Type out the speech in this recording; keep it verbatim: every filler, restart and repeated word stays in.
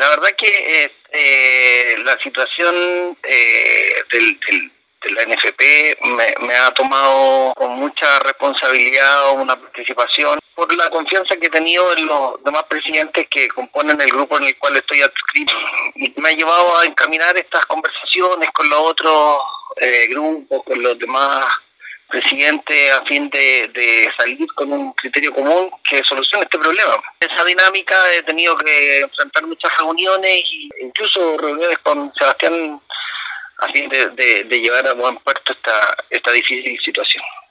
La verdad que eh, eh, la situación eh, del, del, de la N F P me, me ha tomado con mucha responsabilidad una participación por la confianza que he tenido en los demás presidentes que componen el grupo en el cual estoy adscrito. Y me ha llevado a encaminar estas conversaciones con los otros eh, grupos, con los demás presidente a fin de, de salir con un criterio común que solucione este problema. Esa dinámica he tenido que enfrentar muchas reuniones e incluso reuniones con Sebastián a fin de, de, de llevar a buen puerto esta, esta difícil situación.